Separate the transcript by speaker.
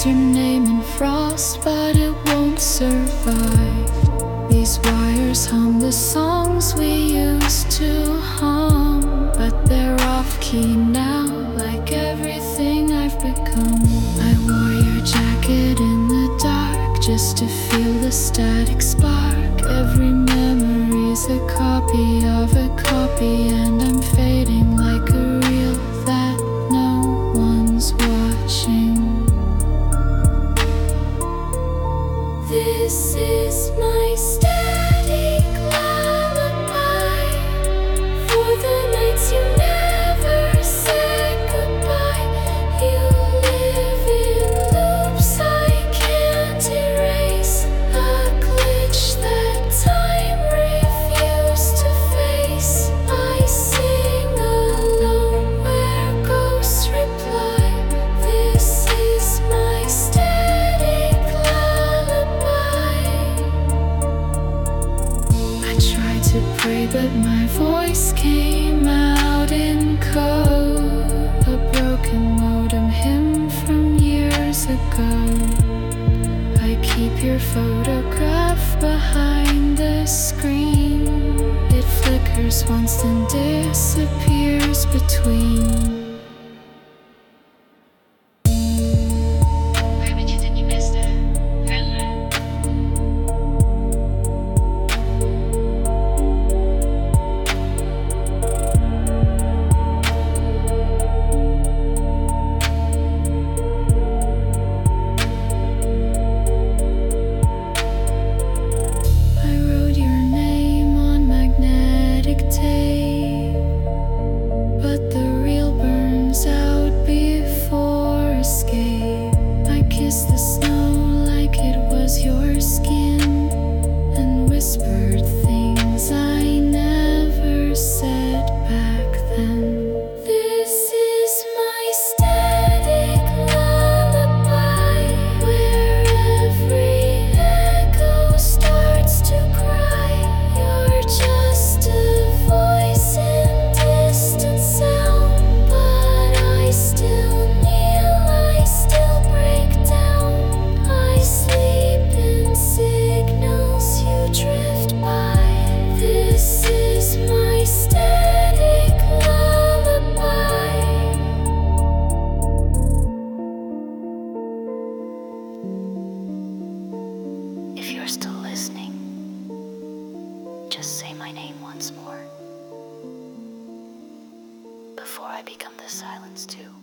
Speaker 1: trace your name in frost, but it won't survive. These wires hum the songs we used to hum, but they're off key now, like everything I've become. I wore your jacket in the dark just to feel the static spark. Every memory's a copy of a copy, and I'm fading like a reel that no one's watching. This is my static lullaby for the nights you never said goodbye. You live in loops I can't erase, a glitch that time refused to face. I sing alone where ghosts reply. This is my static lullaby. I tried to pray, but my voice came out in code, a broken modem hymn from years ago. I keep your photograph behind the screen. It flickers once then disappears between. The snow like it was your skin, and whispered things I never said back then. This is my static lullaby, where every echo starts to cry. You're just a voice in distant sound, but I still kneel, I still break down. I sleep in signals you drift by. This is my static lullaby. If you're still listening, just say my name once more before I become the silence too.